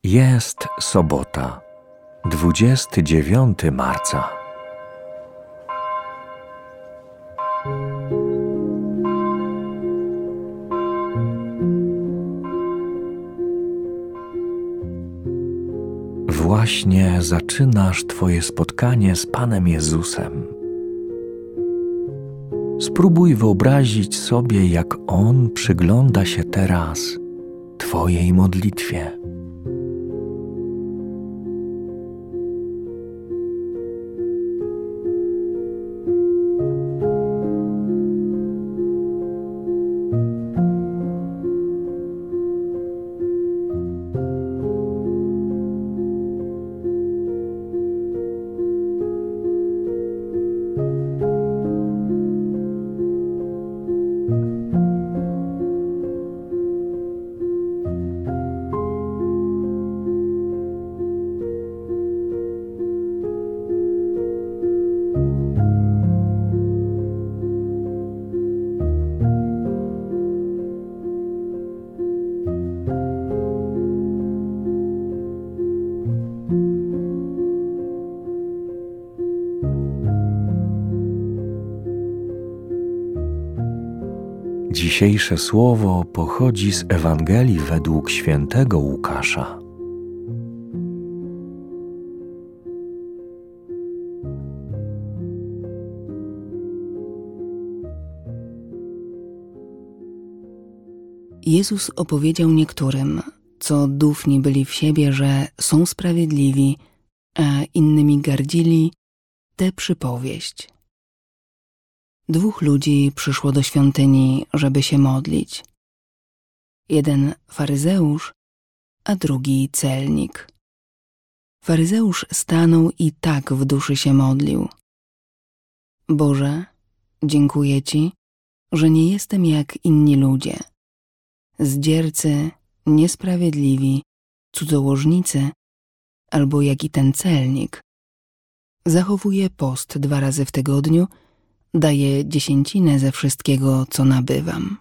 Jest sobota, 29 marca. Właśnie zaczynasz Twoje spotkanie z Panem Jezusem. Spróbuj wyobrazić sobie, jak On przygląda się teraz Twojej modlitwie. Dzisiejsze słowo pochodzi z Ewangelii według świętego Łukasza. Jezus opowiedział niektórym, co dufni byli w siebie, że są sprawiedliwi, a innymi gardzili, tę przypowieść. 2 ludzi przyszło do świątyni, żeby się modlić. Jeden faryzeusz, a drugi celnik. Faryzeusz stanął i tak w duszy się modlił. Boże, dziękuję Ci, że nie jestem jak inni ludzie. Zdziercy, niesprawiedliwi, cudzołożnicy, albo jak i ten celnik. Zachowuję post 2 razy w tygodniu, daję 10 ze wszystkiego, co nabywam.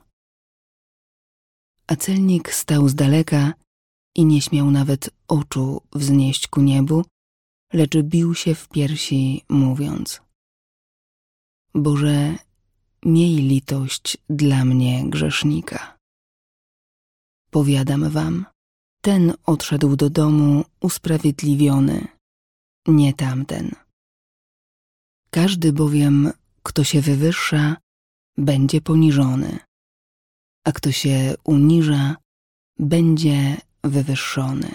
A celnik stał z daleka i nie śmiał nawet oczu wznieść ku niebu, lecz bił się w piersi, mówiąc: Boże, miej litość dla mnie, grzesznika. Powiadam wam, ten odszedł do domu usprawiedliwiony, nie tamten. Każdy bowiem, kto się wywyższa, będzie poniżony, a kto się uniża, będzie wywyższony.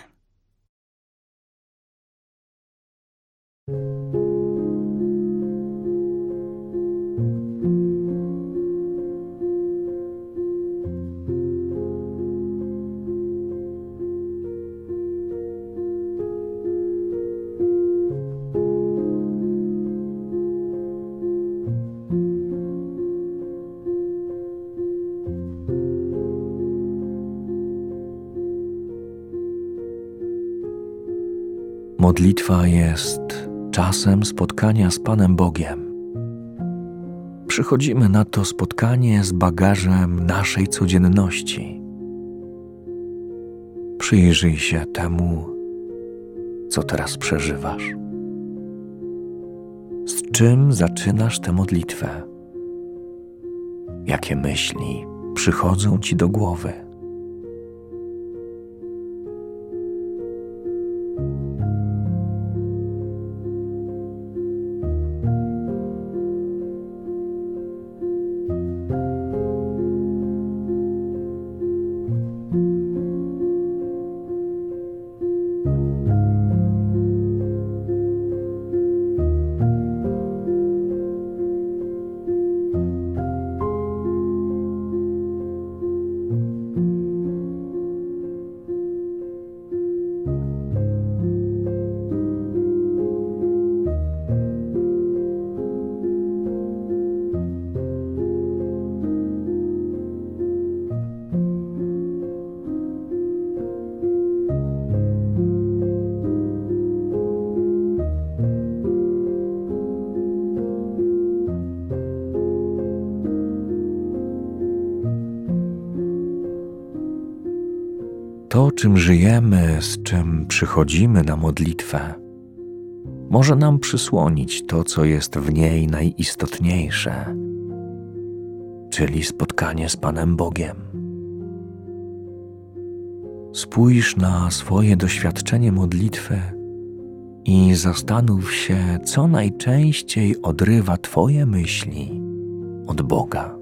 Modlitwa jest czasem spotkania z Panem Bogiem. Przychodzimy na to spotkanie z bagażem naszej codzienności. Przyjrzyj się temu, co teraz przeżywasz. Z czym zaczynasz tę modlitwę? Jakie myśli przychodzą Ci do głowy? to, czym żyjemy, z czym przychodzimy na modlitwę, może nam przysłonić to, co jest w niej najistotniejsze, czyli spotkanie z Panem Bogiem. Spójrz na swoje doświadczenie modlitwy i zastanów się, co najczęściej odrywa Twoje myśli od Boga.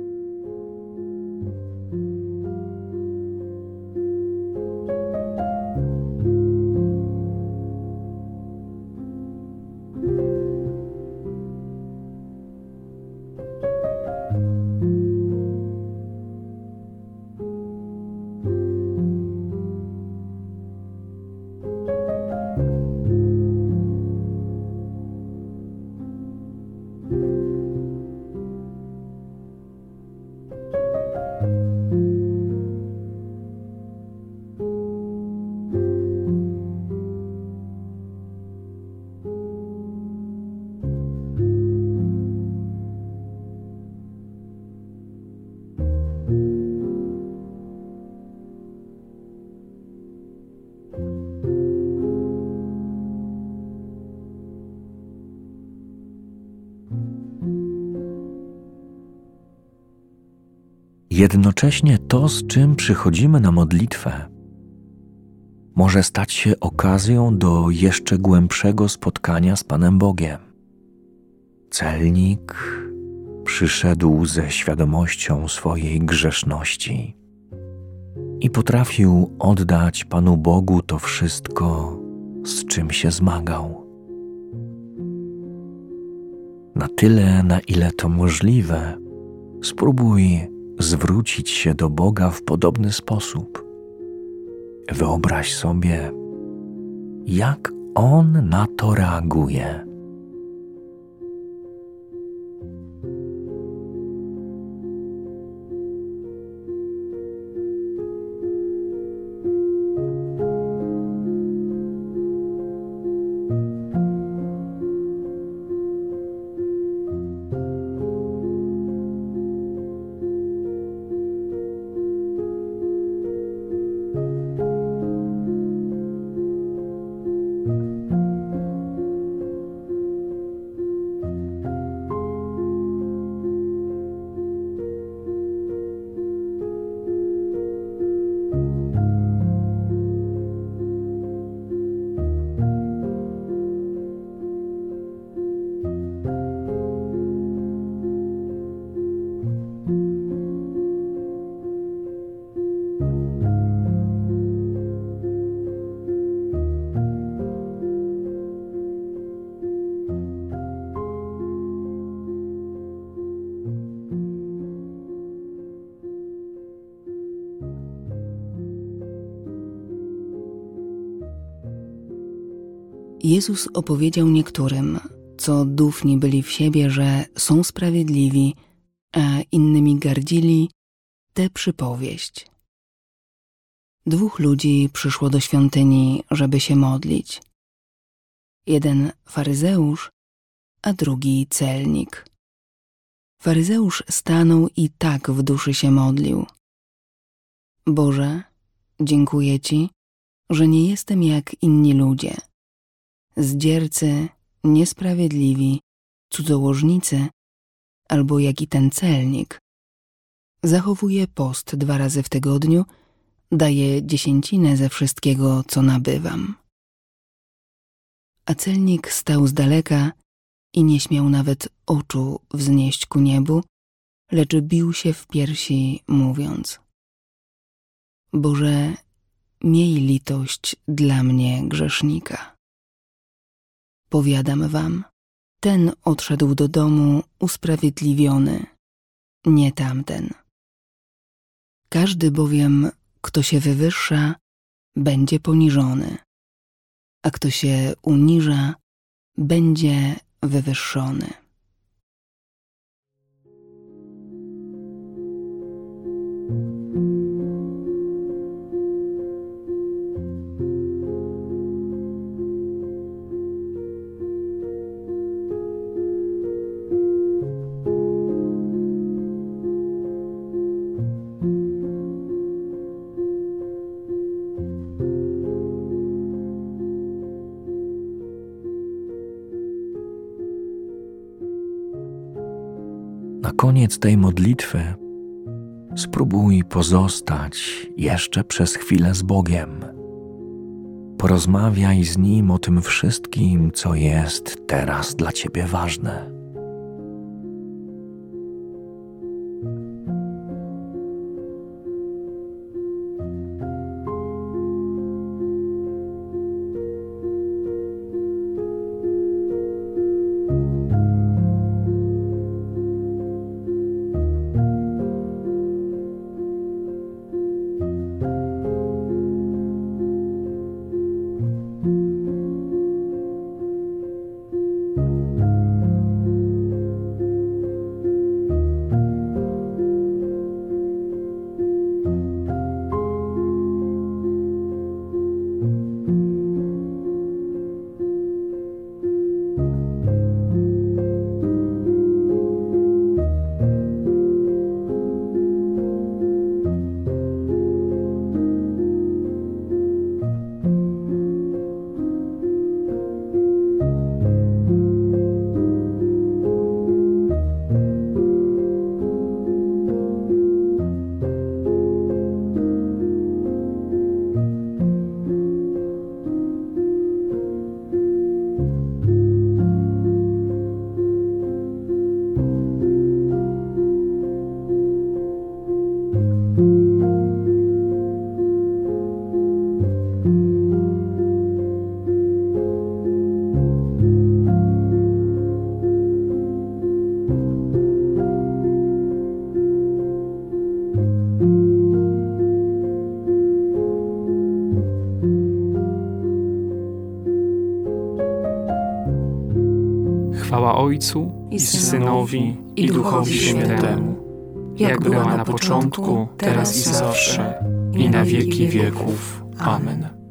Jednocześnie to, z czym przychodzimy na modlitwę, może stać się okazją do jeszcze głębszego spotkania z Panem Bogiem. Celnik przyszedł ze świadomością swojej grzeszności i potrafił oddać Panu Bogu to wszystko, z czym się zmagał. Na tyle, na ile to możliwe, spróbuj zwrócić się do Boga w podobny sposób. Wyobraź sobie, jak On na to reaguje. Jezus opowiedział niektórym, co dufni byli w siebie, że są sprawiedliwi, a innymi gardzili, tę przypowieść. 2 ludzi przyszło do świątyni, żeby się modlić. Jeden faryzeusz, a drugi celnik. Faryzeusz stanął i tak w duszy się modlił. Boże, dziękuję Ci, że nie jestem jak inni ludzie. Zdziercy, niesprawiedliwi, cudzołożnicy, albo jak i ten celnik. Zachowuje post 2 razy w tygodniu, daje 10 ze wszystkiego, co nabywam. A celnik stał z daleka i nie śmiał nawet oczu wznieść ku niebu, lecz bił się w piersi, mówiąc: Boże, miej litość dla mnie, grzesznika. Powiadam wam, ten odszedł do domu usprawiedliwiony, nie tamten. Każdy bowiem, kto się wywyższa, będzie poniżony, a kto się uniża, będzie wywyższony. Na koniec tej modlitwy spróbuj pozostać jeszcze przez chwilę z Bogiem. Porozmawiaj z Nim o tym wszystkim, co jest teraz dla Ciebie ważne. Chwała Ojcu i Synowi, i Duchowi Świętemu, jak była na początku, teraz i zawsze, i na wieki wieków. Amen.